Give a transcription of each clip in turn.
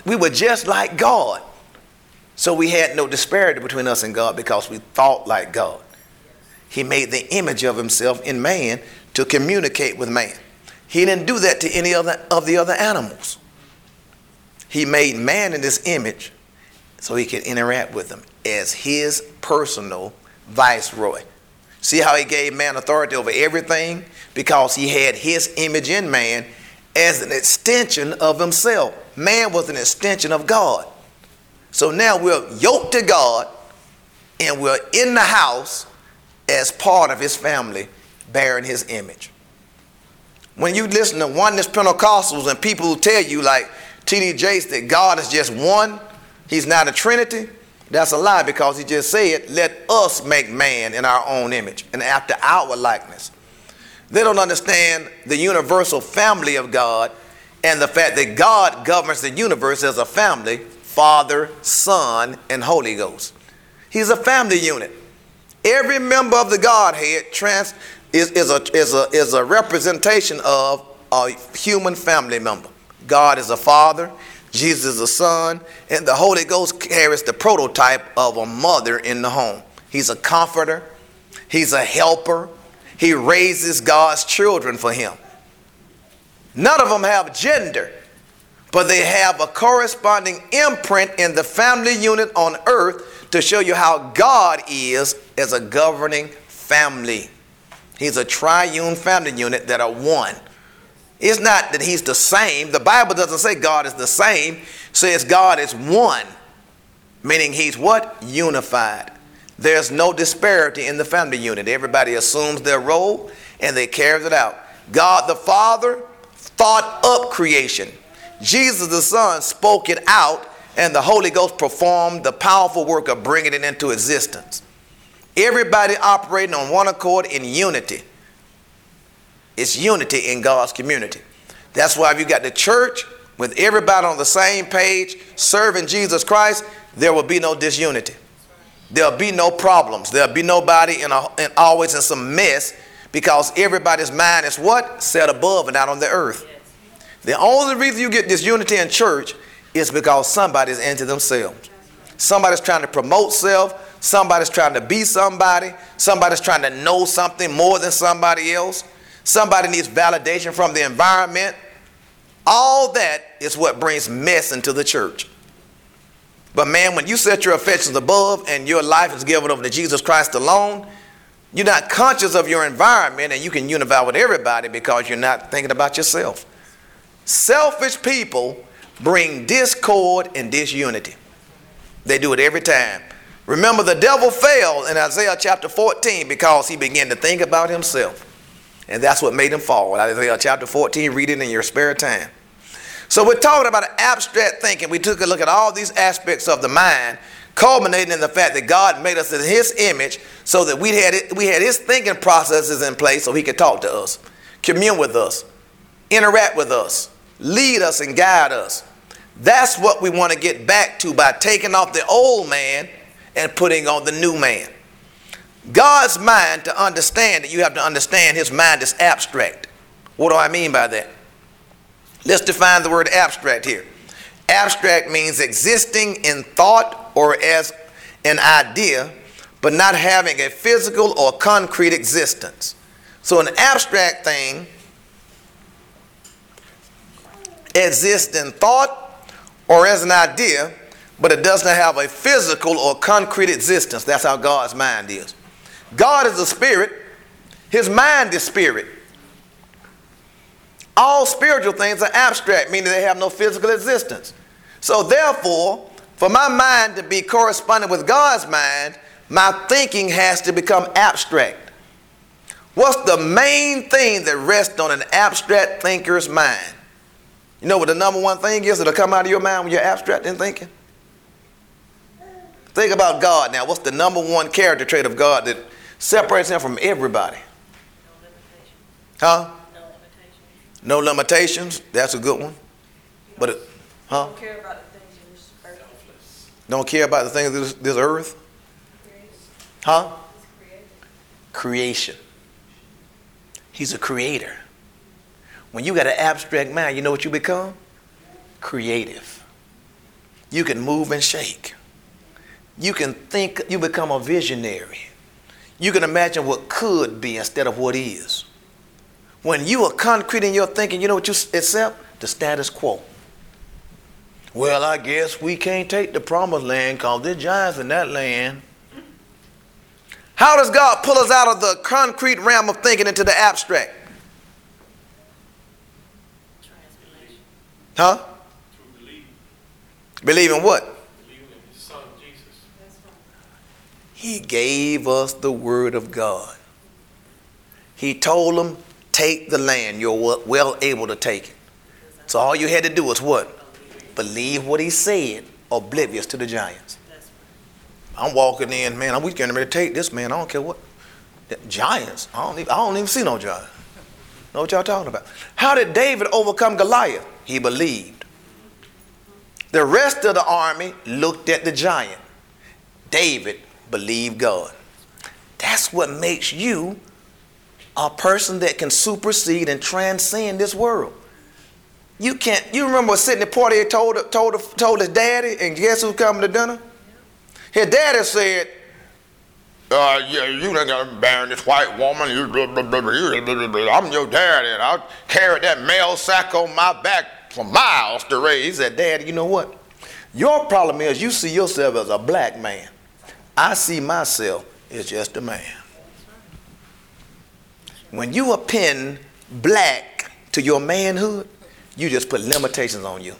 We were just like God. So we had no disparity between us and God because we thought like God. He made the image of himself in man to communicate with man. He didn't do that to any other of the other animals. He made man in this image so he could interact with them as his personal viceroy. See how he gave man authority over everything? Because he had his image in man as an extension of himself. Man was an extension of God. So now we're yoked to God and we're in the house as part of his family, bearing his image. When you listen to oneness Pentecostals and people who tell you like T.D. Jakes that God is just one, he's not a trinity, that's a lie, because he just said, let us make man in our own image and after our likeness. They don't understand the universal family of God and the fact that God governs the universe as a family, Father, Son, and Holy Ghost. He's a family unit. Every member of the Godhead is a representation of a human family member. God is a father, Jesus is a son, and the Holy Ghost carries the prototype of a mother in the home. He's a comforter. He's a helper. He raises God's children for him. None of them have gender, but they have a corresponding imprint in the family unit on earth to show you how God is as a governing family. He's a triune family unit that are one. It's not that he's the same. The Bible doesn't say God is the same. It says God is one, meaning he's what? Unified. There's no disparity in the family unit. Everybody assumes their role and they carry it out. God the Father thought up creation. Jesus the Son spoke it out, and the Holy Ghost performed the powerful work of bringing it into existence. Everybody operating on one accord in unity. It's unity in God's community. That's why if you got the church with everybody on the same page serving Jesus Christ, there will be no disunity. There'll be no problems. There'll be nobody always in some mess, because everybody's mind is what? Set above and not on the earth. The only reason you get disunity in church is because somebody's into themselves. Somebody's trying to promote self. Somebody's trying to be somebody. Somebody's trying to know something more than somebody else. Somebody needs validation from the environment. All that is what brings mess into the church. But man, when you set your affections above and your life is given over to Jesus Christ alone, you're not conscious of your environment, and you can unify with everybody because you're not thinking about yourself. Selfish people bring discord and disunity. They do it every time. Remember, the devil fell in Isaiah chapter 14 because he began to think about himself. And that's what made him fall. Isaiah chapter 14, read it in your spare time. So we're talking about abstract thinking. We took a look at all these aspects of the mind, culminating in the fact that God made us in his image so that we had his thinking processes in place so he could talk to us, commune with us, interact with us, lead us and guide us. That's what we want to get back to by taking off the old man and putting on the new man. God's mind, to understand it, you have to understand his mind is abstract. What do I mean by that? Let's define the word abstract here. Abstract means existing in thought or as an idea, but not having a physical or concrete existence. So an abstract thing exists in thought or as an idea, but it does not have a physical or concrete existence. That's how God's mind is. God is a spirit. His mind is spirit. All spiritual things are abstract, meaning they have no physical existence. So therefore, for my mind to be corresponding with God's mind, my thinking has to become abstract. What's the main thing that rests on an abstract thinker's mind? You know what the number one thing is that'll come out of your mind when you're abstract in thinking? Think about God now. What's the number one character trait of God that separates him from everybody? Huh? No limitations. That's a good one. But Don't care about the things in this earth. Don't care about the things of this earth? Huh? Creation. He's a creator. When you got an abstract mind, you know what you become? Creative. You can move and shake. You can think, you become a visionary. You can imagine what could be instead of what is. When you are concrete in your thinking, you know what you accept? The status quo. Well, I guess we can't take the promised land because there's giants in that land. How does God pull us out of the concrete realm of thinking into the abstract? Huh? Believe in what? Believe in his son, Jesus. He gave us the word of God. He told them, take the land. You're well able to take it. So all you had to do was what? Believe what he said, oblivious to the giants. I'm walking in, man, we getting ready to take this, man. I don't care what. Giants? I don't even see no giants. Know what y'all talking about? How did David overcome Goliath? He believed. The rest of the army looked at the giant. David believed God. That's what makes you a person that can supersede and transcend this world. You can't. You remember what Sidney Poitier told his daddy, and guess who's coming to dinner? His daddy said, yeah, you ain't got to marry this white woman. I'm your daddy, and I'll carry that mail sack on my back for miles to raise. He said, Daddy, you know what? Your problem is you see yourself as a black man. I see myself as just a man. When you append black to your manhood, you just put limitations on you.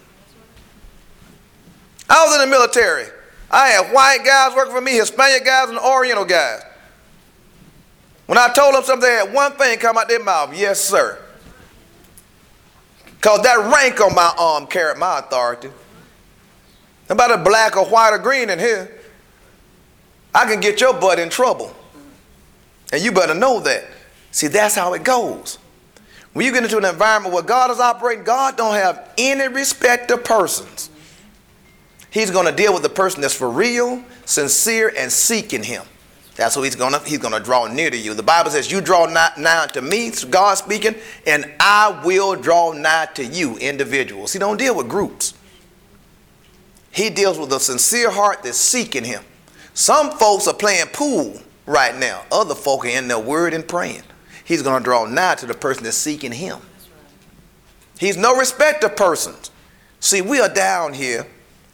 I was in the military. I had white guys working for me, Hispanic guys, and Oriental guys. When I told them something, they had one thing come out their mouth: yes, sir. Because that rank on my arm carried my authority. Nobody black or white or green in here. I can get your butt in trouble. And you better know that. See, that's how it goes. When you get into an environment where God is operating, God don't have any respect of persons. He's going to deal with the person that's for real, sincere, and seeking him. That's who he's going to draw near to you. The Bible says, you draw nigh to me, God speaking, and I will draw nigh to you, individuals. He don't deal with groups. He deals with a sincere heart that's seeking him. Some folks are playing pool right now. Other folk are in their word and praying. He's going to draw nigh to the person that's seeking him. He's no respecter of persons. See, we are down here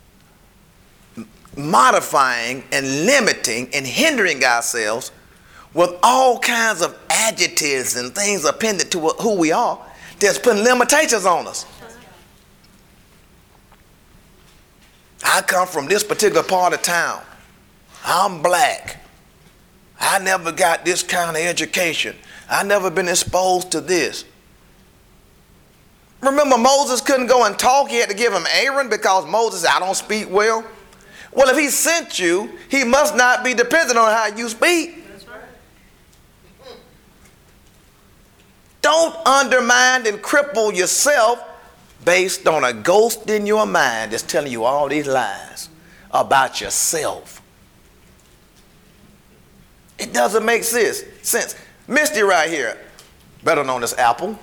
modifying and limiting and hindering ourselves with all kinds of adjectives and things appended to who we are that's putting limitations on us. I come from this particular part of town. I'm black. I never got this kind of education. I never been exposed to this. Remember, Moses couldn't go and talk. He had to give him Aaron because Moses said, I don't speak well. Well, if he sent you, he must not be dependent on how you speak. That's right. Don't undermine and cripple yourself based on a ghost in your mind that's telling you all these lies about yourself. It doesn't make sense. Misty right here, better known as Apple.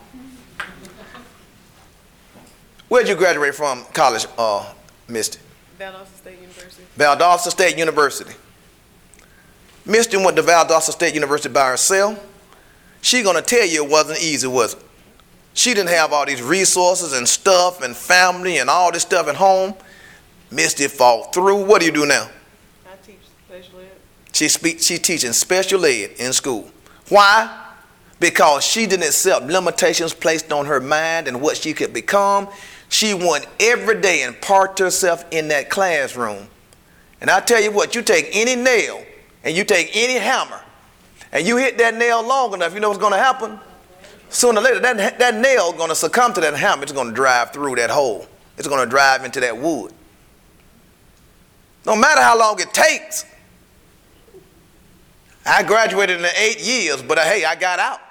Where'd you graduate from college, Misty? Valdosta State University. Valdosta State University. Misty went to Valdosta State University by herself. She gonna tell you it wasn't easy, was it? She didn't have all these resources and stuff and family and all this stuff at home. Misty fought through. What do you do now? I teach special ed. She's teaching special ed in school. Why? Because she didn't accept limitations placed on her mind and what she could become. She went every day and parked herself in that classroom. And I tell you what, you take any nail and you take any hammer and you hit that nail long enough, you know what's going to happen? Sooner or later, that nail is going to succumb to that hammer. It's going to drive through that hole. It's going to drive into that wood. No matter how long it takes. I graduated in 8 years, but hey, I got out.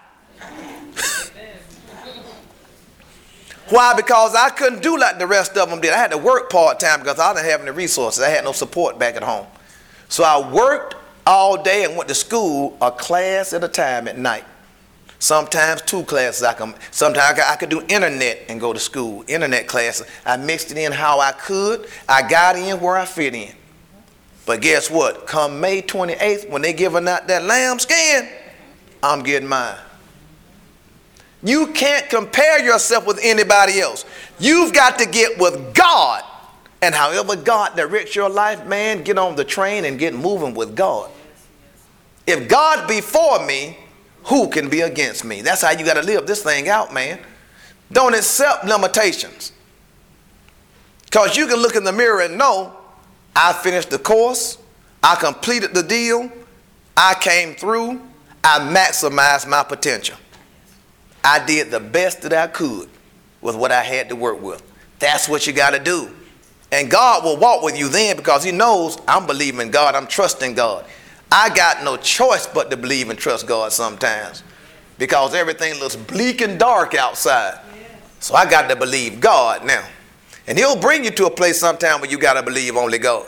Why? Because I couldn't do like the rest of them did. I had to work part-time because I didn't have any resources. I had no support back at home. So I worked all day and went to school a class at a time at night. Sometimes 2 classes. Sometimes I could do internet and go to school. Internet classes. I mixed it in how I could. I got in where I fit in. But guess what? Come May 28th, when they giving out that lamb skin, I'm getting mine. You can't compare yourself with anybody else. You've got to get with God. And however God directs your life, man, get on the train and get moving with God. If God be for me, who can be against me? That's how you got to live this thing out, man. Don't accept limitations. Because you can look in the mirror and know, I finished the course, I completed the deal, I came through, I maximized my potential. I did the best that I could with what I had to work with. That's what you got to do. And God will walk with you then, because he knows I'm believing God, I'm trusting God. I got no choice but to believe and trust God sometimes, because everything looks bleak and dark outside. So I got to believe God now. And he'll bring you to a place sometime where you got to believe only God.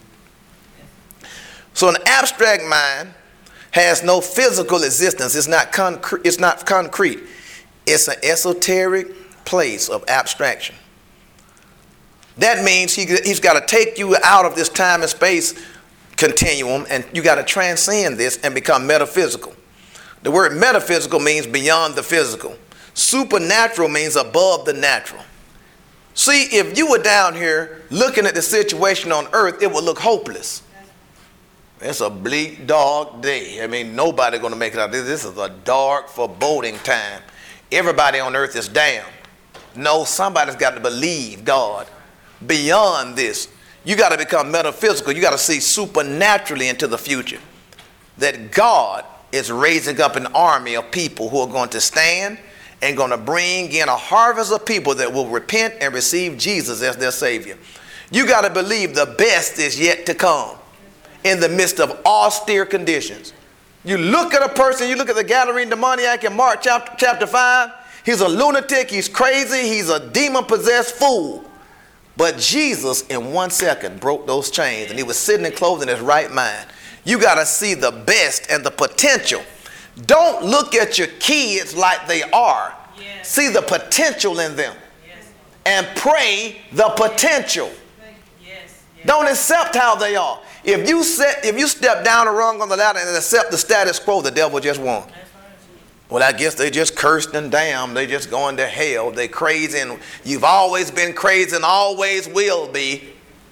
So an abstract mind has no physical existence. It's not concrete. It's an esoteric place of abstraction. That means he's got to take you out of this time and space continuum, and you got to transcend this and become metaphysical. The word metaphysical means beyond the physical. Supernatural means above the natural. See, if you were down here looking at the situation on earth, it would look hopeless. It's a bleak, dark day. I mean, nobody's going to make it out. This is a dark, foreboding time. Everybody on earth is down. No, somebody's got to believe God. Beyond this, you got to become metaphysical. You got to see supernaturally into the future. That God is raising up an army of people who are going to stand and going to bring in a harvest of people that will repent and receive Jesus as their Savior. You got to believe the best is yet to come in the midst of austere conditions. You look at a person, you look at the Gadarene demoniac in Mark chapter 5. He's a lunatic, he's crazy, he's a demon-possessed fool. But Jesus, in 1 second, broke those chains, and he was sitting and clothed in his right mind. You got to see the best and the potential. Don't look at your kids like they are. Yes. See the potential in them. Yes. And pray the potential. Yes. Yes. Don't accept how they are. If you step down the rung on the ladder and accept the status quo, the devil just won. Well, I guess they just cursed and damned. They just going to hell. They crazy, and you've always been crazy and always will be.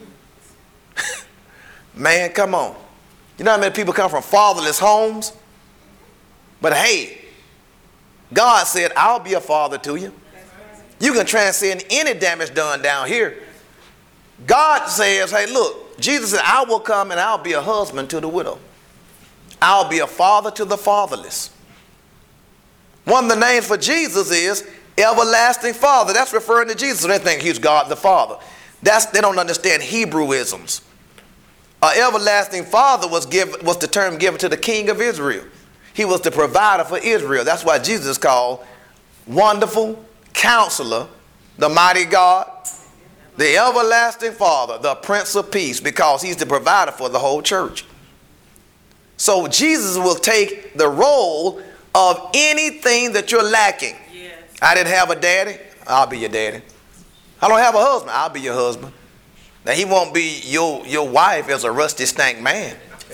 Man, come on. You know how many people come from fatherless homes? But hey, God said, I'll be a father to you. You can transcend any damage done down here. God says, hey, look, Jesus said, I will come and I'll be a husband to the widow. I'll be a father to the fatherless. One of the names for Jesus is Everlasting Father. That's referring to Jesus. So they think he's God the Father. They don't understand Hebrewisms. Everlasting Father was the term given to the King of Israel. He was the provider for Israel. That's why Jesus is called Wonderful Counselor, the Mighty God, the Everlasting Father, the Prince of Peace, because he's the provider for the whole church. So Jesus will take the role of anything that you're lacking. Yes. I didn't have a daddy, I'll be your daddy. I don't have a husband, I'll be your husband. Now he won't be your wife as a rusty stank man.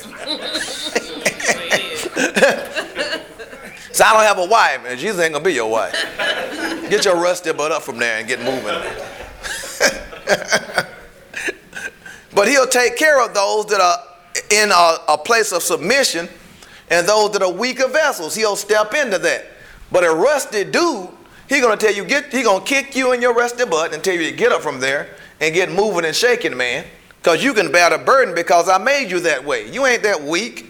So I don't have a wife, and Jesus ain't gonna be your wife. Get your rusty butt up from there and get moving. But he'll take care of those that are in a place of submission, and those that are weaker vessels, he'll step into that. But a rusty dude, he's gonna tell you, he gonna kick you in your rusty butt and tell you to get up from there and get moving and shaking, man. Because you can bear the burden because I made you that way. You ain't that weak.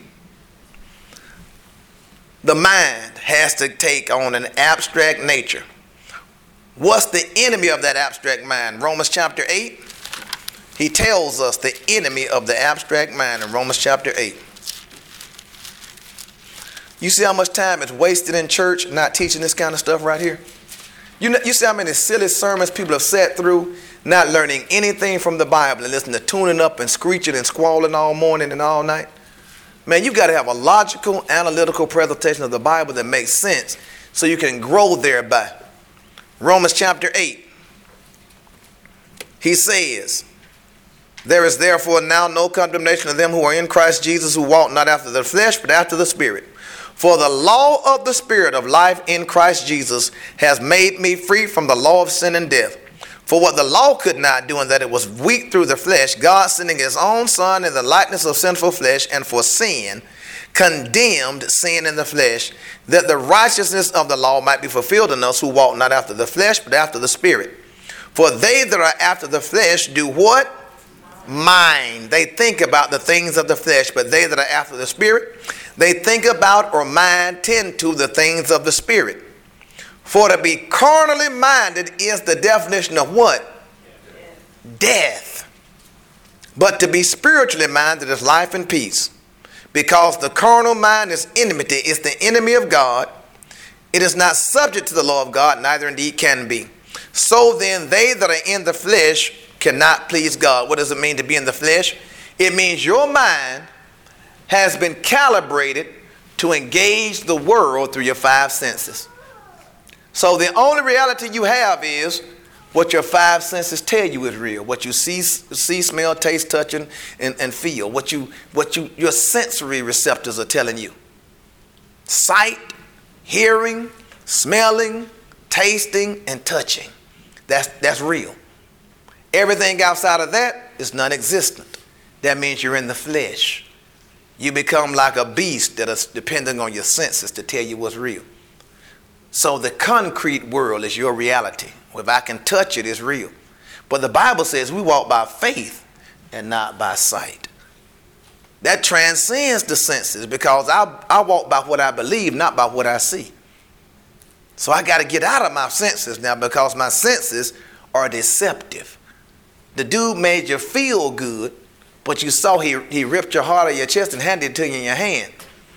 The mind has to take on an abstract nature. What's the enemy of that abstract mind? Romans chapter 8. He tells us the enemy of the abstract mind in Romans chapter 8. You see how much time is wasted in church not teaching this kind of stuff right here? You see how many silly sermons people have sat through not learning anything from the Bible and listening to tuning up and screeching and squalling all morning and all night? Man, you got to have a logical, analytical presentation of the Bible that makes sense so you can grow thereby. Romans chapter 8. He says, there is therefore now no condemnation of them who are in Christ Jesus, who walk not after the flesh, but after the Spirit. For the law of the Spirit of life in Christ Jesus has made me free from the law of sin and death. For what the law could not do, in that it was weak through the flesh, God sending his own Son in the likeness of sinful flesh, and for sin, condemned sin in the flesh, that the righteousness of the law might be fulfilled in us who walk not after the flesh, but after the Spirit. For they that are after the flesh do what? Mind. They think about the things of the flesh, but they that are after the Spirit, they think about or mind tend to the things of the Spirit. For to be carnally minded is the definition of what? Death. But to be spiritually minded is life and peace. Because the carnal mind is enmity, is the enemy of God. It is not subject to the law of God, neither indeed can be. So then they that are in the flesh cannot please God. What does it mean to be in the flesh? It means your mind has been calibrated to engage the world through your five senses. So the only reality you have is what your five senses tell you is real. What you see, smell, taste, touch, and feel. What your sensory receptors are telling you. Sight, hearing, smelling, tasting, and touching. That's real. Everything outside of that is non-existent. That means you're in the flesh. You become like a beast that is depending on your senses to tell you what's real. So the concrete world is your reality. If I can touch it, it's real. But the Bible says we walk by faith and not by sight. That transcends the senses, because I walk by what I believe, not by what I see. So I got to get out of my senses now, because my senses are deceptive. The dude made you feel good, but you saw he ripped your heart out of your chest and handed it to you in your hand.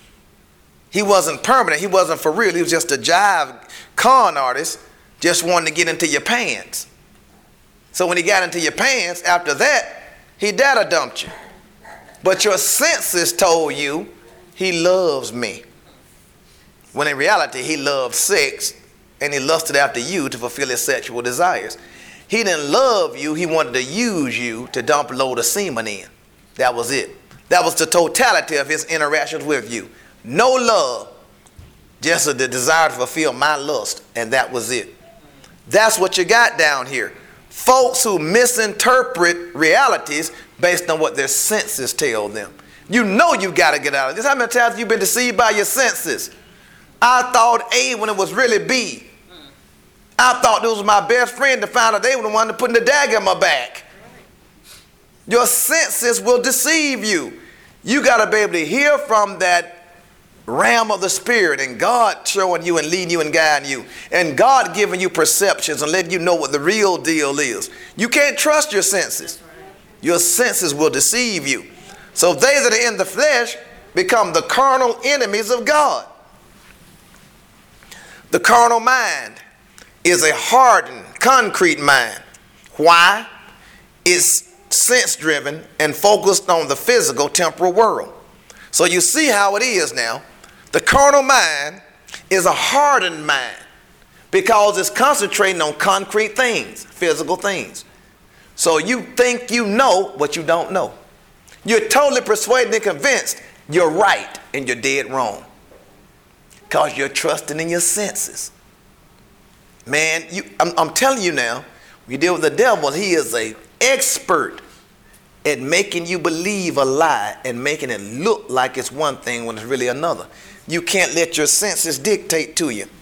He wasn't permanent. He wasn't for real. He was just a jive con artist, just wanting to get into your pants. So when he got into your pants, after that, he data dumped you. But your senses told you he loves me. When in reality, he loved sex, and he lusted after you to fulfill his sexual desires. He didn't love you. He wanted to use you to dump a load of semen in. That was it. That was the totality of his interactions with you. No love, just the desire to fulfill my lust, and that was it. That's what you got down here. Folks who misinterpret realities based on what their senses tell them. You know you got to get out of this. How many times have you been deceived by your senses? I thought A when it was really B. I thought this was my best friend, to find out they were the one that put the dagger in my back. Your senses will deceive you. You got to be able to hear from that realm of the Spirit, and God showing you and leading you and guiding you, and God giving you perceptions and letting you know what the real deal is. You can't trust your senses. Your senses will deceive you. So they that are in the flesh become the carnal enemies of God. The carnal mind is a hardened, concrete mind. Why? It's sense-driven and focused on the physical, temporal world. So you see how it is now. The carnal mind is a hardened mind because it's concentrating on concrete things, physical things. So you think you know what you don't know. You're totally persuaded and convinced you're right and you're dead wrong because you're trusting in your senses. Man, I'm telling you now, when you deal with the devil, he is an expert at making you believe a lie and making it look like it's one thing when it's really another. You can't let your senses dictate to you.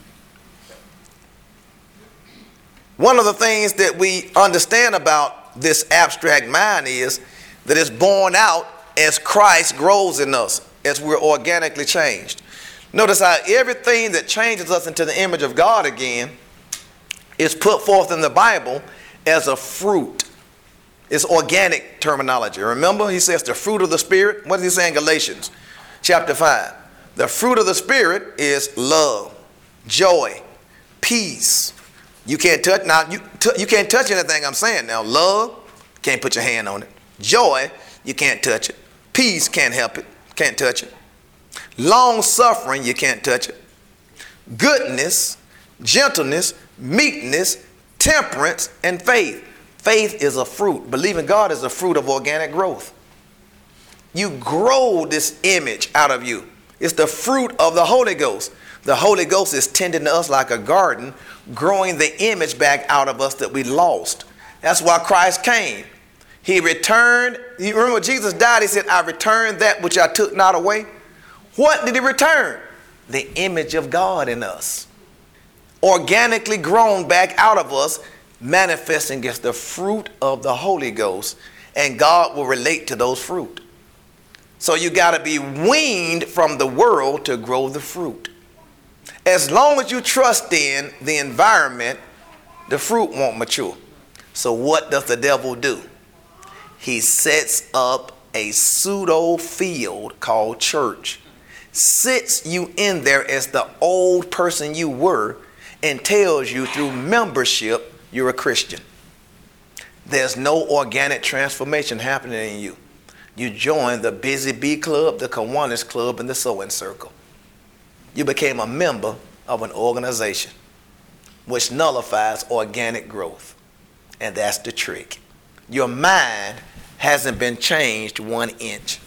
One of the things that we understand about this abstract mind is that it's born out as Christ grows in us, as we're organically changed. Notice how everything that changes us into the image of God again is put forth in the Bible as a fruit. It's organic terminology. Remember, he says the fruit of the Spirit. What is he saying in Galatians chapter 5? The fruit of the Spirit is love, joy, peace. You can't touch now. You can't touch anything I'm saying now. Love, can't put your hand on it. Joy, you can't touch it. Peace, can't help it, can't touch it. Long suffering, you can't touch it. goodness, gentleness, meekness, temperance, and faith. Faith is a fruit. Believing God is a fruit of organic growth. You grow this image out of you. It's the fruit of the Holy Ghost. The Holy Ghost is tending to us like a garden, growing the image back out of us that we lost. That's why Christ came. He returned. You remember when Jesus died, he said, I returned that which I took not away. What did he return? The image of God in us. Organically grown back out of us, manifesting as the fruit of the Holy Ghost. And God will relate to those fruit. So you got to be weaned from the world to grow the fruit. As long as you trust in the environment, the fruit won't mature. So what does the devil do? He sets up a pseudo field called church. Sits you in there as the old person you were and tells you through membership you're a Christian. There's no organic transformation happening in you. You joined the Busy Bee Club, the Kiwanis Club, and the Sewing Circle. You became a member of an organization which nullifies organic growth. And that's the trick. Your mind hasn't been changed 1 inch.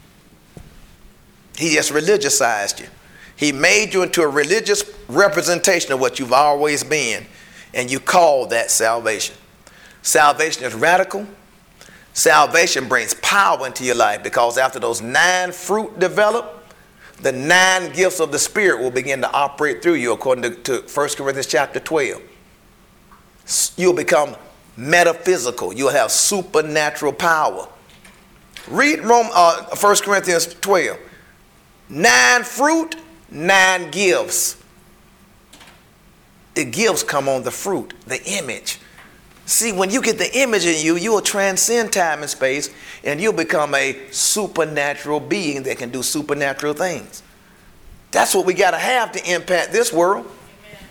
He just religiousized you. He made you into a religious representation of what you've always been, and you call that salvation. Salvation is radical. Salvation brings power into your life, because after those 9 fruit develop, the 9 gifts of the Spirit will begin to operate through you, according to 1 Corinthians chapter 12. You'll become metaphysical. You'll have supernatural power. Read 1 Corinthians 12. 9 fruit, 9 gifts. The gifts come on the fruit, the image. See, when you get the image in you, you'll transcend time and space, and you'll become a supernatural being that can do supernatural things. That's what we got to have to impact this world. Amen.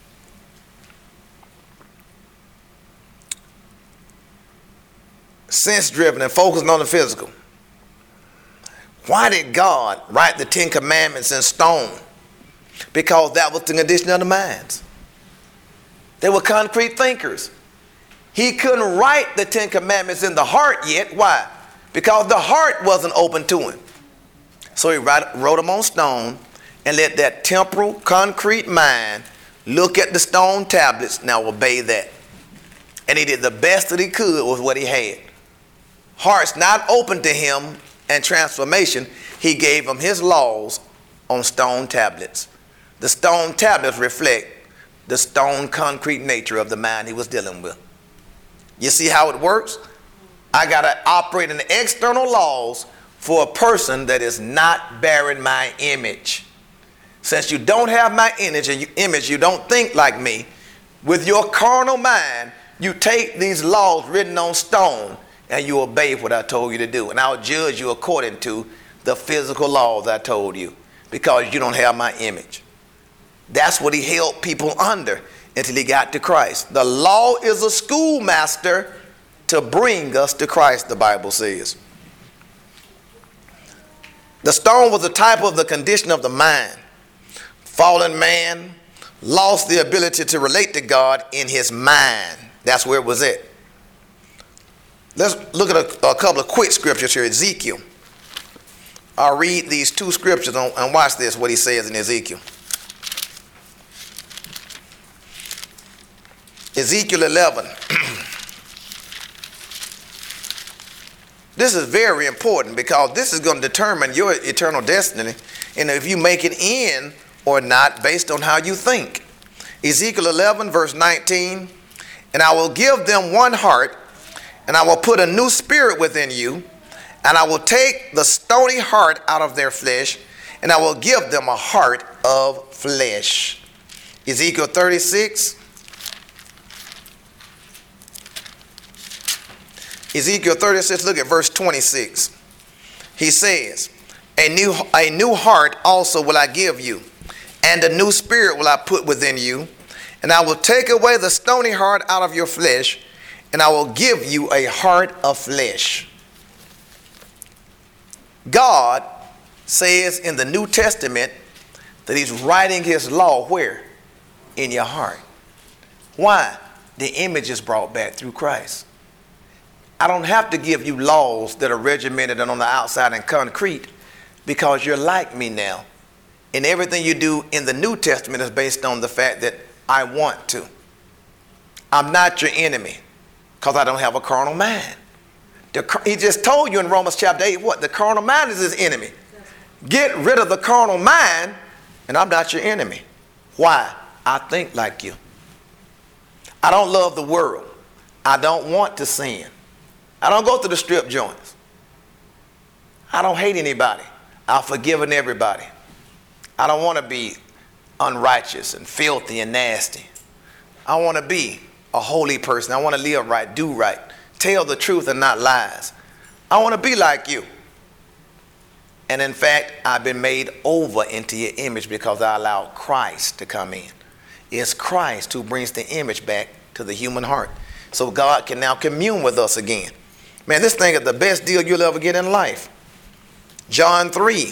Sense-driven and focusing on the physical. Why did God write the 10 Commandments in stone? Because that was the condition of the minds. They were concrete thinkers. He couldn't write the 10 Commandments in the heart yet. Why? Because the heart wasn't open to him. So he wrote them on stone and let that temporal, concrete mind look at the stone tablets. Now obey that. And he did the best that he could with what he had. Hearts not open to him and transformation, he gave them his laws on stone tablets. The stone tablets reflect the stone concrete nature of the mind he was dealing with. You see how it works? I got to operate in the external laws for a person that is not bearing my image. Since you don't have my image, you don't think like me. With your carnal mind, you take these laws written on stone and you obey what I told you to do. And I'll judge you according to the physical laws I told you, because you don't have my image. That's what he held people under until he got to Christ. The law is a schoolmaster to bring us to Christ, the Bible says. The stone was a type of the condition of the mind. Fallen man lost the ability to relate to God in his mind. That's where it was at. Let's look at a couple of quick scriptures here. Ezekiel. I'll read these 2 scriptures and watch this, what he says in Ezekiel. Ezekiel 11. This is very important, because this is going to determine your eternal destiny, and if you make it in or not based on how you think. Ezekiel 11 verse 19. And I will give them one heart, and I will put a new spirit within you, and I will take the stony heart out of their flesh, and I will give them a heart of flesh. Ezekiel 36. Ezekiel 36, look at verse 26. He says, a new heart also will I give you, and a new spirit will I put within you, and I will take away the stony heart out of your flesh, and I will give you a heart of flesh. God says in the New Testament that he's writing his law where? In your heart. Why? The image is brought back through Christ. I don't have to give you laws that are regimented and on the outside and concrete, because you're like me now. And everything you do in the New Testament is based on the fact that I want to. I'm not your enemy because I don't have a carnal mind. He just told you in Romans chapter 8 what? The carnal mind is his enemy. Get rid of the carnal mind and I'm not your enemy. Why? I think like you. I don't love the world. I don't want to sin. I don't go to the strip joints. I don't hate anybody. I've forgiven everybody. I don't want to be unrighteous and filthy and nasty. I want to be a holy person. I want to live right, do right, tell the truth and not lies. I want to be like you. And in fact, I've been made over into your image because I allowed Christ to come in. It's Christ who brings the image back to the human heart. So God can now commune with us again. Man, this thing is the best deal you'll ever get in life. John 3.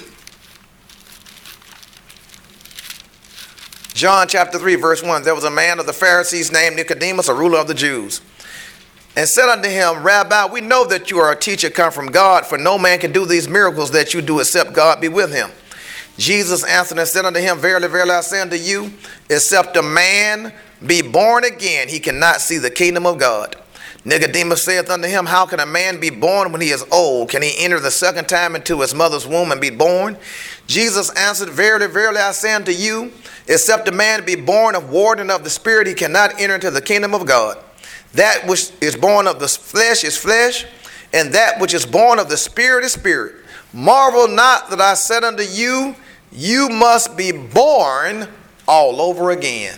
John chapter 3, verse 1. There was a man of the Pharisees named Nicodemus, a ruler of the Jews, and said unto him, Rabbi, we know that you are a teacher come from God, for no man can do these miracles that you do except God be with him. Jesus answered and said unto him, Verily, verily, I say unto you, except a man be born again, he cannot see the kingdom of God. Nicodemus saith unto him, How can a man be born when he is old? Can he enter the second time into his mother's womb and be born? Jesus answered, Verily, verily, I say unto you, except a man be born of water and of the Spirit, he cannot enter into the kingdom of God. That which is born of the flesh is flesh, and that which is born of the Spirit is spirit. Marvel not that I said unto you, you must be born all over again.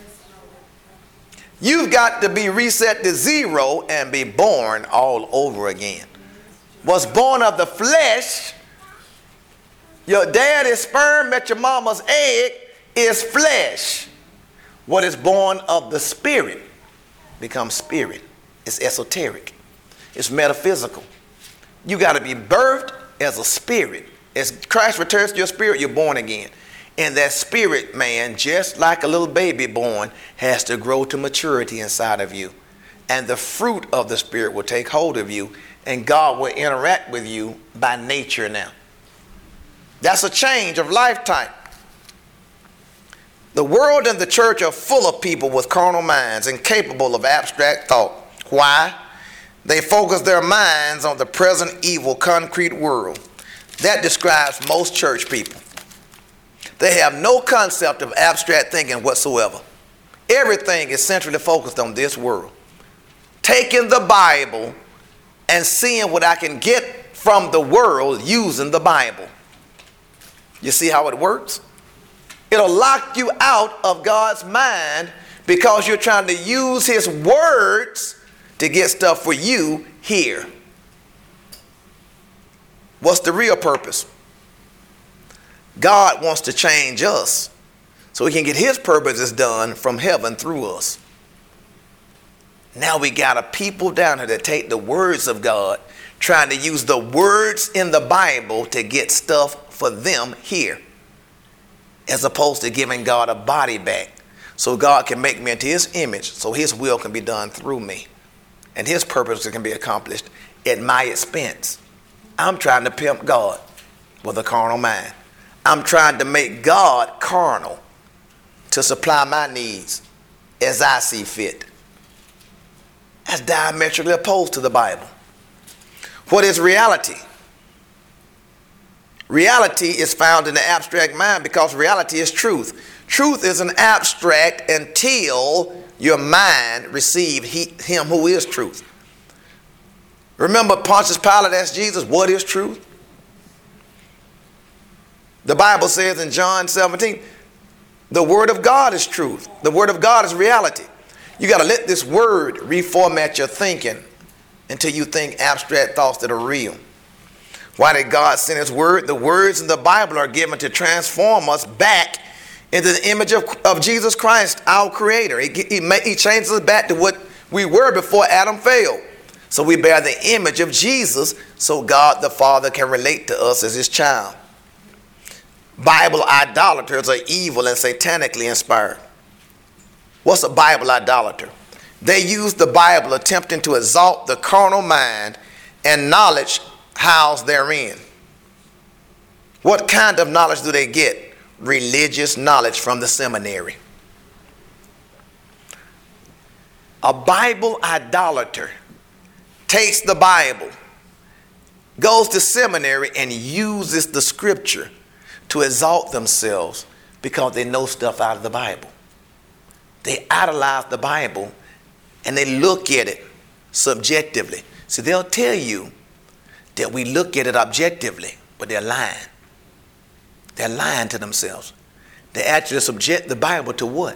You've got to be reset to zero and be born all over again. What's born of the flesh, your daddy's sperm met your mama's egg, is flesh. What is born of the Spirit becomes spirit. It's esoteric. It's metaphysical. You got to be birthed as a spirit. As Christ returns to your spirit, you're born again. And that spirit, man, just like a little baby born, has to grow to maturity inside of you. And the fruit of the Spirit will take hold of you, and God will interact with you by nature now. That's a change of lifetime. The world and the church are full of people with carnal minds, incapable of abstract thought. Why? They focus their minds on the present evil, concrete world. That describes most church people. They have no concept of abstract thinking whatsoever. Everything is centrally focused on this world. Taking the Bible and seeing what I can get from the world using the Bible. You see how it works? It'll lock you out of God's mind because you're trying to use his words to get stuff for you here. What's the real purpose? God wants to change us so he can get his purposes done from heaven through us. Now we got a people down here that take the words of God, trying to use the words in the Bible to get stuff for them here, as opposed to giving God a body back so God can make me into his image, so his will can be done through me and his purpose can be accomplished at my expense. I'm trying to pimp God with a carnal mind. I'm trying to make God carnal to supply my needs as I see fit. That's diametrically opposed to the Bible. What is reality? Reality is found in the abstract mind because reality is truth. Truth is an abstract until your mind receives him who is truth. Remember Pontius Pilate asked Jesus, what is truth? The Bible says in John 17, the word of God is truth. The word of God is reality. You got to let this word reformat your thinking until you think abstract thoughts that are real. Why did God send his word? The words in the Bible are given to transform us back into the image of Jesus Christ, our creator. He changes us back to what we were before Adam fell. So we bear the image of Jesus so God the Father can relate to us as his child. Bible idolaters are evil and satanically inspired. What's a Bible idolater? They use the Bible attempting to exalt the carnal mind and knowledge housed therein. What kind of knowledge do they get? Religious knowledge from the seminary. A Bible idolater takes the Bible, goes to seminary, and uses the scripture to exalt themselves because they know stuff out of the Bible. They idolize the Bible and they look at it subjectively. So they'll tell you that we look at it objectively, but they're lying. They're lying to themselves. They actually subject the Bible to what?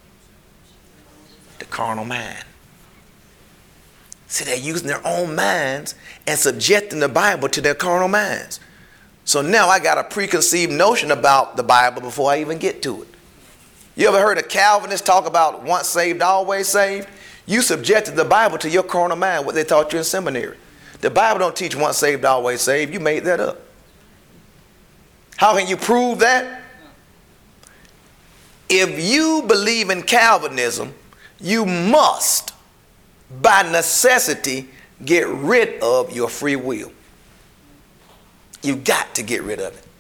The carnal mind. See, they're using their own minds and subjecting the Bible to their carnal minds. So now I got a preconceived notion about the Bible before I even get to it. You ever heard a Calvinist talk about once saved, always saved? You subjected the Bible to your carnal mind, what they taught you in seminary. The Bible don't teach once saved, always saved. You made that up. How can you prove that? If you believe in Calvinism, you must, by necessity, get rid of your free will. You got to get rid of it.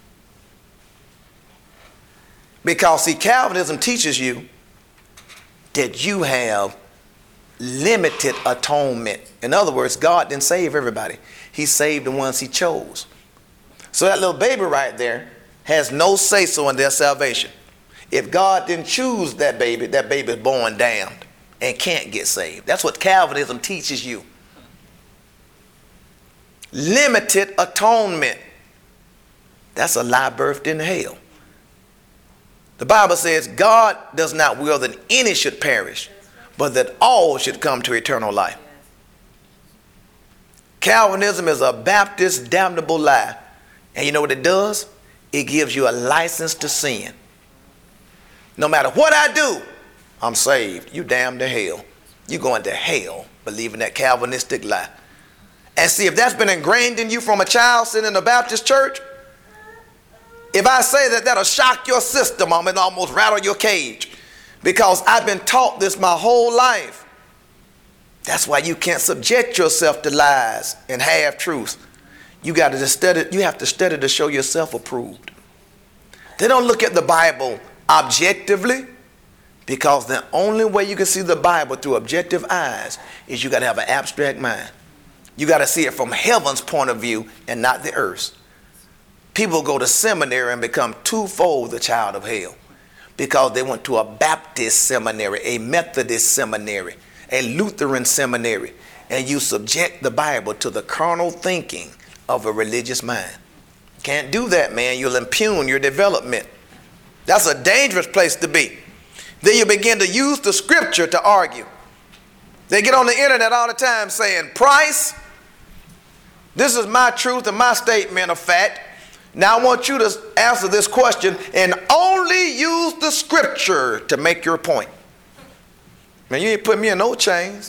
Because, see, Calvinism teaches you that you have limited atonement. In other words, God didn't save everybody. He saved the ones he chose. So that little baby right there has no say-so in their salvation. If God didn't choose that baby is born damned and can't get saved. That's what Calvinism teaches you. Limited atonement. That's a lie birthed in hell. The Bible says God does not will that any should perish, but that all should come to eternal life. Calvinism is a Baptist damnable lie. And you know what it does? It gives you a license to sin. No matter what I do, I'm saved. You damned to hell. You're going to hell believing that Calvinistic lie. And see, if that's been ingrained in you from a child sitting in a Baptist church, if I say that, that'll shock your system, I'm going to almost rattle your cage. Because I've been taught this my whole life. That's why you can't subject yourself to lies and half-truths. You have to study to show yourself approved. They don't look at the Bible objectively, because the only way you can see the Bible through objective eyes is you got to have an abstract mind. You got to see it from heaven's point of view and not the earth's. People go to seminary and become twofold the child of hell because they went to a Baptist seminary, a Methodist seminary, a Lutheran seminary, and you subject the Bible to the carnal thinking of a religious mind. Can't do that, man. You'll impugn your development. That's a dangerous place to be. Then you begin to use the scripture to argue. They get on the internet all the time saying, Price, this is my truth and my statement of fact. Now I want you to answer this question and only use the scripture to make your point. Man, you ain't put me in no chains.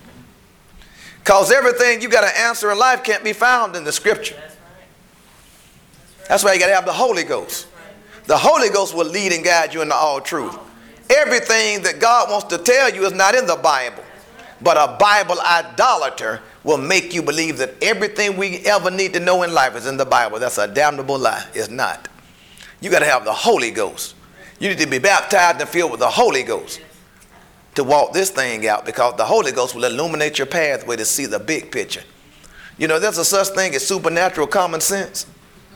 Because everything you got to answer in life can't be found in the scripture. That's why you got to have the Holy Ghost. The Holy Ghost will lead and guide you into all truth. Everything that God wants to tell you is not in the Bible. But a Bible idolater will make you believe that everything we ever need to know in life is in the Bible. That's a damnable lie. It's not. You got to have the Holy Ghost. You need to be baptized and filled with the Holy Ghost to walk this thing out, because the Holy Ghost will illuminate your pathway to see the big picture. You know, there's a such thing as supernatural common sense.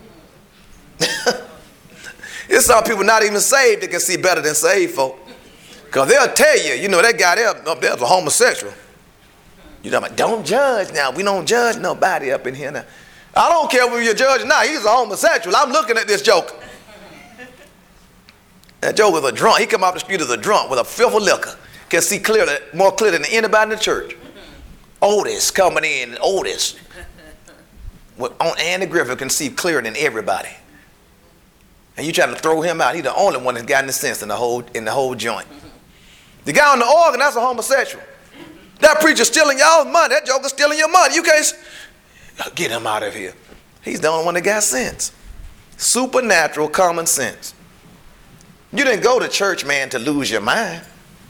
There's some people not even saved that can see better than saved folk. Because they'll tell you, you know, that guy there up there's a homosexual. You know, don't judge now. We don't judge nobody up in here now. I don't care whether you're judging now. He's a homosexual. I'm looking at this joker. That joker's a drunk. He come off the street as a drunk with a filth of liquor. Can see clearly, more clearly than anybody in the church. Otis coming in. Otis. On Andy Griffith can see clearer than everybody. And you trying to throw him out. He's the only one that's got any sense in the whole joint. The guy on the organ, that's a homosexual. That preacher stealing y'all's money. That joker's stealing your money. You can't get him out of here. He's the only one that got sense. Supernatural common sense. You didn't go to church, man, to lose your mind.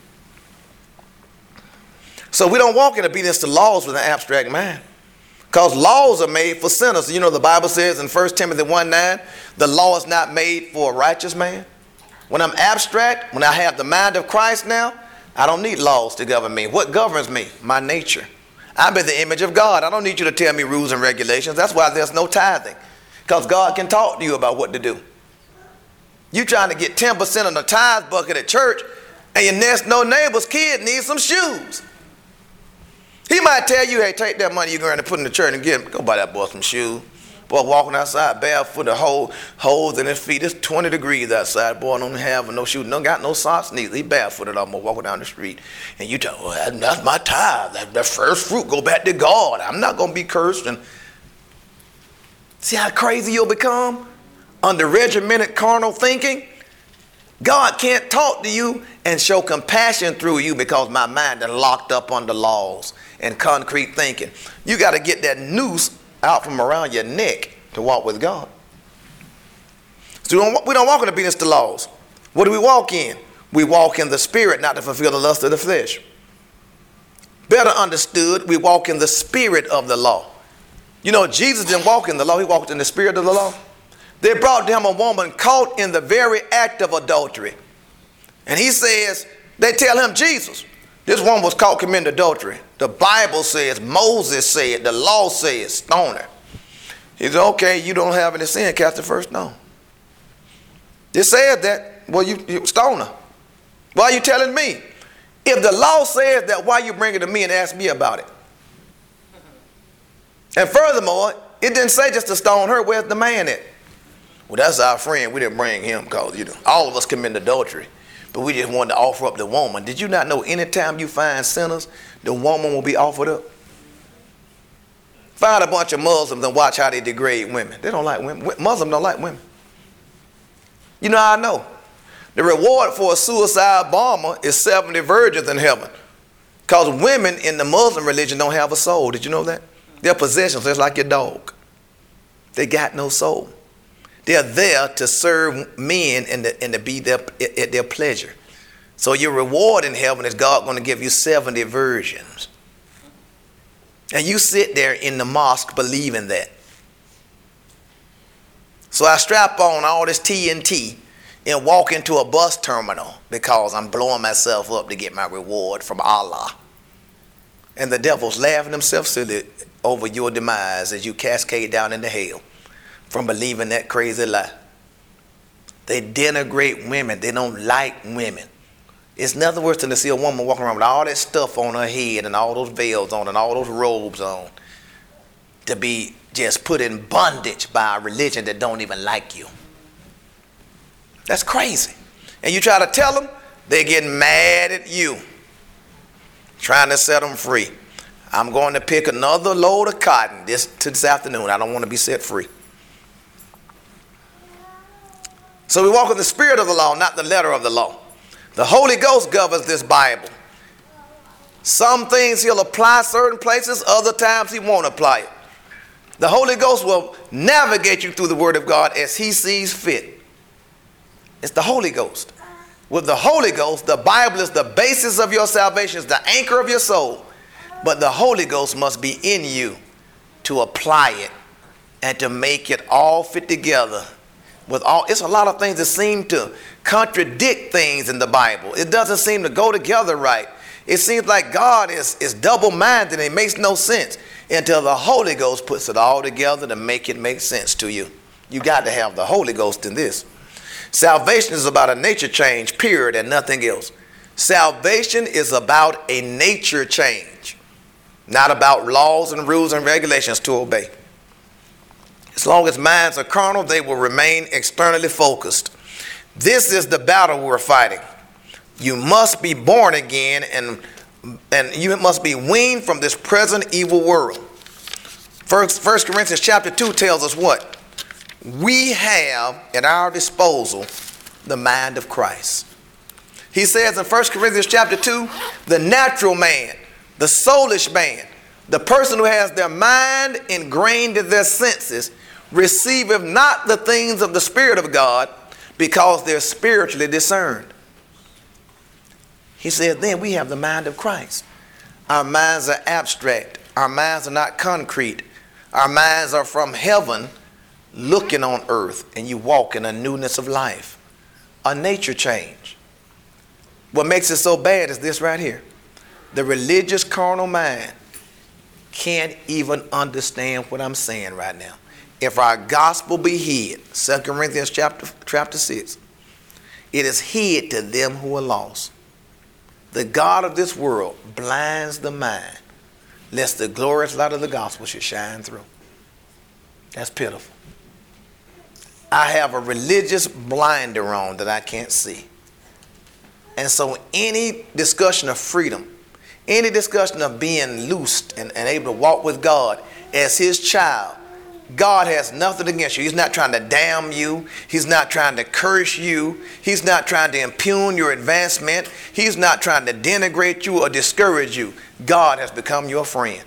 So we don't walk in obedience to laws with an abstract mind. Because laws are made for sinners. You know, the Bible says in 1 Timothy 1:9, the law is not made for a righteous man. When I'm abstract, when I have the mind of Christ now, I don't need laws to govern me. What governs me? My nature. I'm in the image of God. I don't need you to tell me rules and regulations. That's why there's no tithing. Because God can talk to you about what to do. You trying to get 10% of the tithe bucket at church, and your next door neighbor's kid needs some shoes. He might tell you, hey, take that money you're going to put in the church and go buy that boy some shoes. Boy walking outside barefoot, the holes in his feet. It's 20 degrees outside. Boy don't have no shoes, don't got no socks neither. He barefooted almost walking down the street. And you tell, well, that's my tithe. That first fruit go back to God. I'm not going to be cursed. And see how crazy you'll become under regimented carnal thinking? God can't talk to you and show compassion through you because my mind is locked up under laws and concrete thinking. You got to get that noose out from around your neck to walk with God. So we don't walk in obedience to laws. What do we walk in? We walk in the spirit, not to fulfill the lust of the flesh. Better understood, we walk in the spirit of the law. You know, Jesus didn't walk in the law. He walked in the spirit of the law. They brought to him a woman caught in the very act of adultery. And he says, they tell him, Jesus, this woman was caught committing adultery. The Bible says, Moses said, the law says, stone her. He said, okay, you don't have any sin, cast the first stone. They said that, well, you stone her. Why are you telling me? If the law says that, why you bring it to me and ask me about it? And furthermore, it didn't say just to stone her. Where's the man at? Well, that's our friend. We didn't bring him because, all of us commit adultery. But we just wanted to offer up the woman. Did you not know anytime you find sinners, the woman will be offered up? Find a bunch of Muslims and watch how they degrade women. They don't like women. Muslims don't like women. You know how I know? The reward for a suicide bomber is 70 virgins in heaven. Because women in the Muslim religion don't have a soul. Did you know that? They're possessions, just like your dog. They got no soul. They're there to serve men and to be at their pleasure. So your reward in heaven is God going to give you 70 virgins. And you sit there in the mosque believing that. So I strap on all this TNT and walk into a bus terminal because I'm blowing myself up to get my reward from Allah. And the devil's laughing himself silly over your demise as you cascade down into hell from believing that crazy lie. They denigrate women. They don't like women. It's nothing worse than to see a woman walking around with all that stuff on her head and all those veils on and all those robes on to be just put in bondage by a religion that don't even like you. That's crazy. And you try to tell them, they get mad at you, trying to set them free. I'm going to pick another load of cotton this afternoon. I don't want to be set free. So we walk in the spirit of the law, not the letter of the law. The Holy Ghost governs this Bible. Some things he'll apply certain places, other times he won't apply it. The Holy Ghost will navigate you through the Word of God as he sees fit. It's the Holy Ghost. With the Holy Ghost, the Bible is the basis of your salvation, it's the anchor of your soul. But the Holy Ghost must be in you to apply it and to make it all fit together. It's a lot of things that seem to contradict things in the Bible. It doesn't seem to go together right. It seems like God is double-minded and it makes no sense until the Holy Ghost puts it all together to make it make sense to you. You got to have the Holy Ghost in this. Salvation is about a nature change, period, and nothing else. Salvation is about a nature change, not about laws and rules and regulations to obey. As long as minds are carnal, they will remain externally focused. This is the battle we're fighting. You must be born again and you must be weaned from this present evil world. First Corinthians chapter 2 tells us what? We have at our disposal the mind of Christ. He says in 1 Corinthians chapter 2, the natural man, the soulish man, the person who has their mind ingrained in their senses, receiveth not the things of the Spirit of God, because they're spiritually discerned. He said, then we have the mind of Christ. Our minds are abstract. Our minds are not concrete. Our minds are from heaven looking on earth, and you walk in a newness of life, a nature change. What makes it so bad is this right here. The religious carnal mind can't even understand what I'm saying right now. If our gospel be hid, 2 Corinthians chapter 6, it is hid to them who are lost. The God of this world blinds the mind, lest the glorious light of the gospel should shine through. That's pitiful. I have a religious blinder on that I can't see. And so any discussion of freedom, any discussion of being loosed and able to walk with God as his child, God has nothing against you. He's not trying to damn you. He's not trying to curse you. He's not trying to impugn your advancement. He's not trying to denigrate you or discourage you. God has become your friend.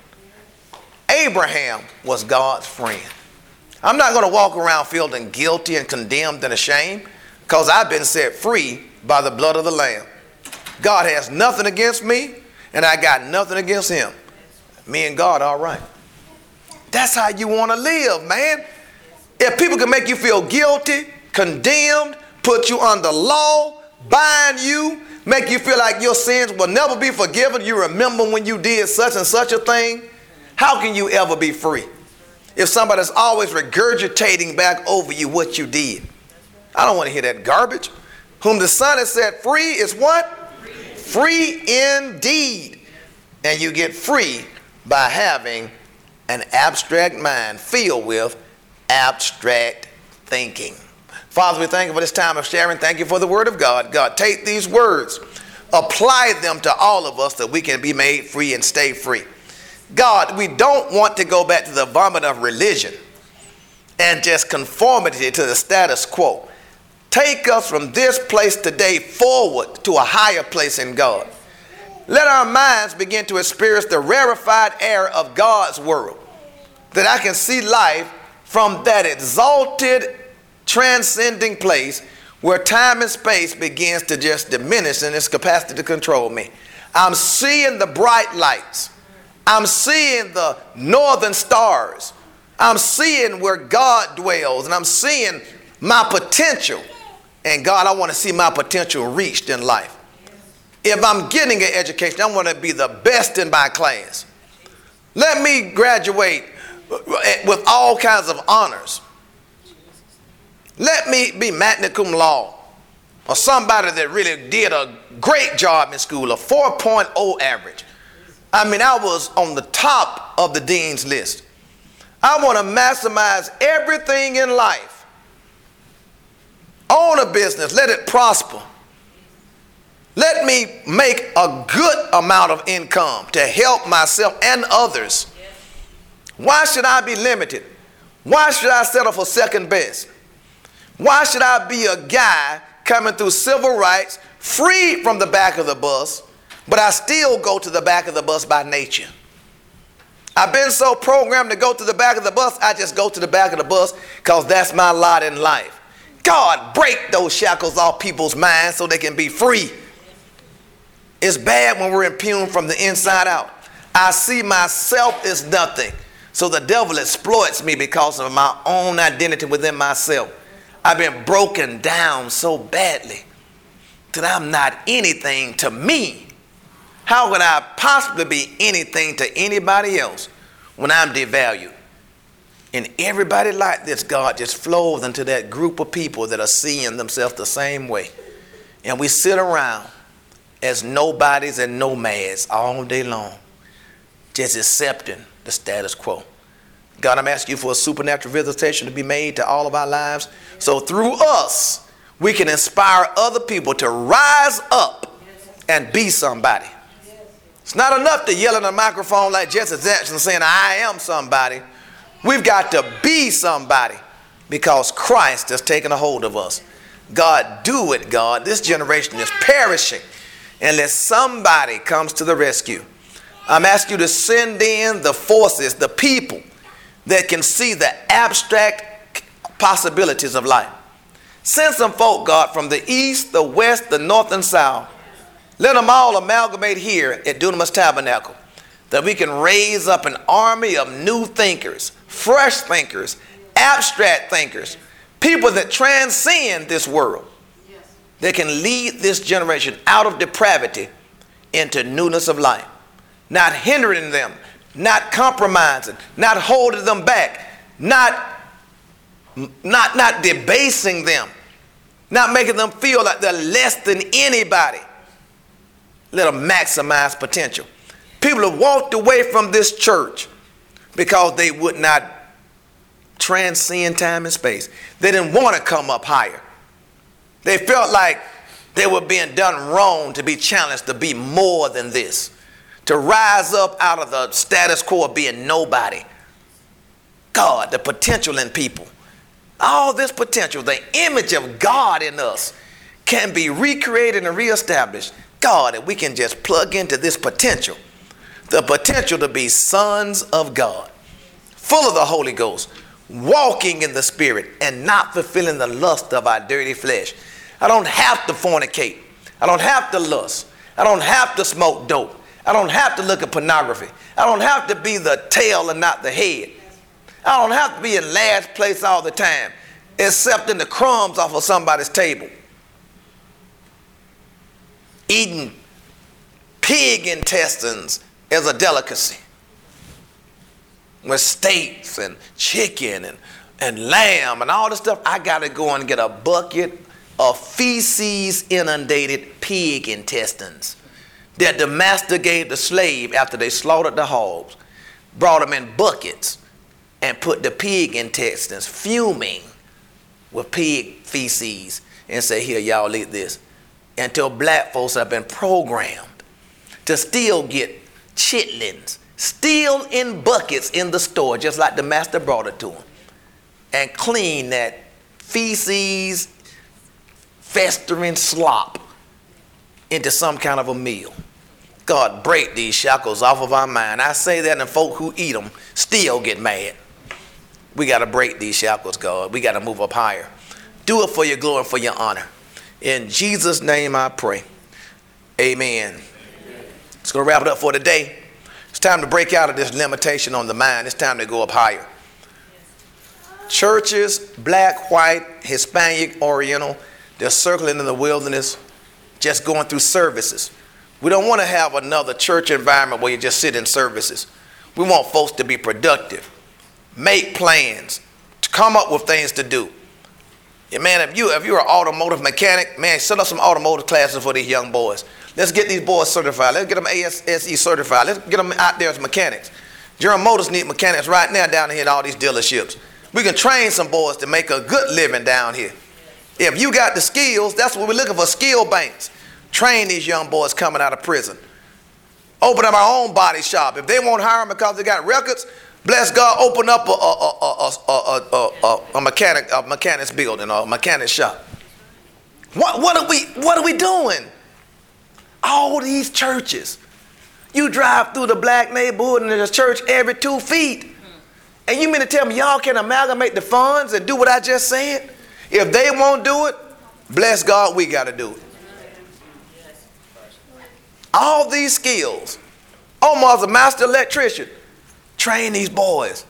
Abraham was God's friend. I'm not going to walk around feeling guilty and condemned and ashamed, because I've been set free by the blood of the Lamb. God has nothing against me, and I got nothing against him. Me and God, all right. That's how you want to live, man. If people can make you feel guilty, condemned, put you under law, bind you, make you feel like your sins will never be forgiven, you remember when you did such and such a thing, how can you ever be free? If somebody's always regurgitating back over you what you did. I don't want to hear that garbage. Whom the Son has set free is what? Free indeed. And you get free by having an abstract mind filled with abstract thinking. Father, we thank you for this time of sharing. Thank you for the word of God. God, take these words, apply them to all of us that we can be made free and stay free. God, we don't want to go back to the vomit of religion and just conformity to the status quo. Take us from this place today forward to a higher place in God. Let our minds begin to experience the rarefied air of God's world, that I can see life from that exalted, transcending place where time and space begins to just diminish in its capacity to control me. I'm seeing the bright lights. I'm seeing the northern stars. I'm seeing where God dwells, and I'm seeing my potential. And God, I want to see my potential reached in life. If I'm getting an education, I want to be the best in my class. Let me graduate with all kinds of honors. Let me be magna cum laude, or somebody that really did a great job in school, a 4.0 average. I mean, I was on the top of the dean's list. I want to maximize everything in life. Own a business, let it prosper. Let me make a good amount of income to help myself and others. Why should I be limited? Why should I settle for second best? Why should I be a guy coming through civil rights, free from the back of the bus, but I still go to the back of the bus by nature? I've been so programmed to go to the back of the bus, I just go to the back of the bus because that's my lot in life. God, break those shackles off people's minds so they can be free. It's bad when we're impugned from the inside out. I see myself as nothing, so the devil exploits me because of my own identity within myself. I've been broken down so badly that I'm not anything to me. How could I possibly be anything to anybody else when I'm devalued? And everybody like this, God just flows into that group of people that are seeing themselves the same way. And we sit around as nobodies and nomads all day long, just accepting the status quo. God, I'm asking you for a supernatural visitation to be made to all of our lives, so through us, we can inspire other people to rise up and be somebody. It's not enough to yell in a microphone like Jesse Jackson saying, I am somebody. We've got to be somebody because Christ has taken a hold of us. God, do it, God. This generation is perishing unless somebody comes to the rescue. I'm asking you to send in the forces, the people that can see the abstract possibilities of life. Send some folk, God, from the east, the west, the north, and south. Let them all amalgamate here at Dunamis Tabernacle, that we can raise up an army of new thinkers, fresh thinkers, abstract thinkers, people that transcend this world. They can lead this generation out of depravity into newness of life, not hindering them, not compromising, not holding them back, not debasing them, not making them feel like they're less than anybody. Let them maximize potential. People have walked away from this church because they would not transcend time and space. They didn't want to come up higher. They felt like they were being done wrong to be challenged to be more than this, to rise up out of the status quo of being nobody. God, the potential in people, all this potential, the image of God in us can be recreated and reestablished. God, if we can just plug into this potential, the potential to be sons of God, full of the Holy Ghost, walking in the Spirit and not fulfilling the lust of our dirty flesh. I don't have to fornicate. I don't have to lust. I don't have to smoke dope. I don't have to look at pornography. I don't have to be the tail and not the head. I don't have to be in last place all the time, accepting the crumbs off of somebody's table, eating pig intestines as a delicacy, with steaks and chicken and lamb and all this stuff. I got to go and get a bucket of feces inundated pig intestines that the master gave the slave after they slaughtered the hogs, brought them in buckets and put the pig intestines fuming with pig feces and say, here, y'all eat this. Until black folks have been programmed to still get chitlins, still in buckets in the store, just like the master brought it to them, and clean that feces, festering slop into some kind of a meal. God, break these shackles off of our mind. I say that, and folk who eat them still get mad. We got to break these shackles, God. We got to move up higher. Do it for your glory and for your honor. In Jesus' name I pray. Amen. It's going to wrap it up for today. It's time to break out of this limitation on the mind. It's time to go up higher. Churches, black, white, Hispanic, Oriental, they're circling in the wilderness, just going through services. We don't want to have another church environment where you just sit in services. We want folks to be productive, make plans, to come up with things to do. Yeah, man, if you're an automotive mechanic, man, set up some automotive classes for these young boys. Let's get these boys certified. Let's get them ASE certified. Let's get them out there as mechanics. General Motors need mechanics right now down here at all these dealerships. We can train some boys to make a good living down here. If you got the skills, that's what we're looking for, skill banks. Train these young boys coming out of prison. Open up our own body shop. If they won't hire them because they got records, bless God, open up a mechanic's building or a mechanic's shop. What are we doing? All these churches. You drive through the black neighborhood and there's a church every 2 feet. And you mean to tell me y'all can amalgamate the funds and do what I just said? If they won't do it, bless God, we got to do it. All these skills. Omar's a master electrician. Train these boys.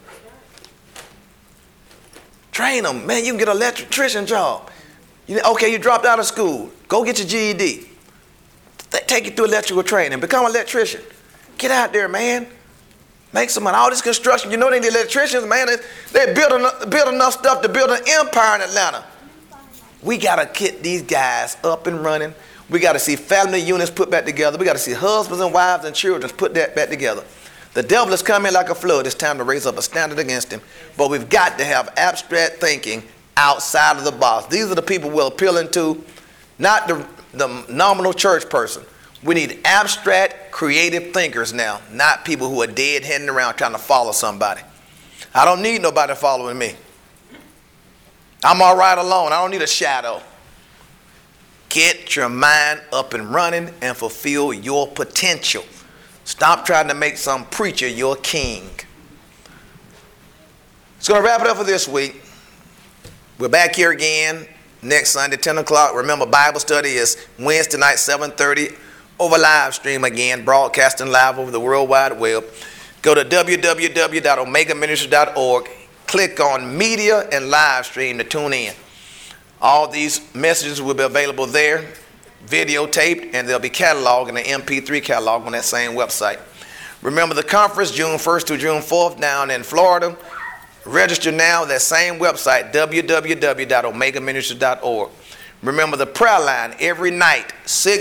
Train them. Man, you can get an electrician job. Okay, you dropped out of school. Go get your GED. Take you through electrical training. Become an electrician. Get out there, man. Make some money. All this construction, you know they need electricians, man. They build enough stuff to build an empire in Atlanta. We got to get these guys up and running. We got to see family units put back together. We got to see husbands and wives and children put that back together. The devil is coming like a flood. It's time to raise up a standard against him. But we've got to have abstract thinking outside of the box. These are the people we're appealing to, not the nominal church person. We need abstract, creative thinkers now, not people who are dead heading around trying to follow somebody. I don't need nobody following me. I'm all right alone. I don't need a shadow. Get your mind up and running and fulfill your potential. Stop trying to make some preacher your king. It's going to wrap it up for this week. We're back here again next Sunday, 10 o'clock. Remember, Bible study is Wednesday night, 7:30, over live stream again, broadcasting live over the World Wide Web. Go to www.omegaministry.org. Click on media and live stream to tune in. All these messages will be available there, videotaped, and they'll be cataloged in the MP3 catalog on that same website. Remember the conference, June 1st through June 4th, down in Florida. Register now at that same website, www.omegaministry.org. Remember the prayer line every night,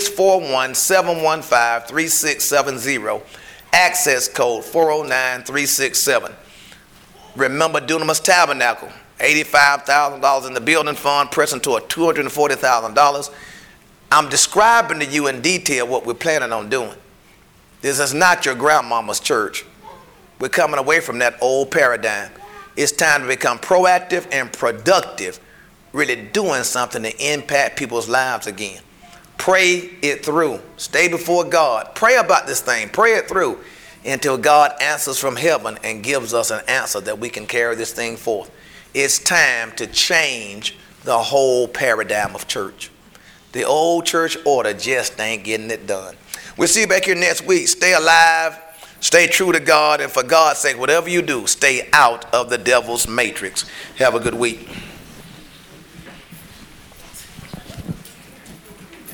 641-715-3670. Access code 409367. Remember Dunamis Tabernacle, $85,000 in the building fund, pressing toward $240,000. I'm describing to you in detail what we're planning on doing. This is not your grandmama's church. We're coming away from that old paradigm. It's time to become proactive and productive, really doing something to impact people's lives again. Pray it through. Stay before God. Pray about this thing. Pray it through until God answers from heaven and gives us an answer that we can carry this thing forth. It's time to change the whole paradigm of church. The old church order just ain't getting it done. We'll see you back here next week. Stay alive, stay true to God, and for God's sake, whatever you do, stay out of the devil's matrix. Have a good week.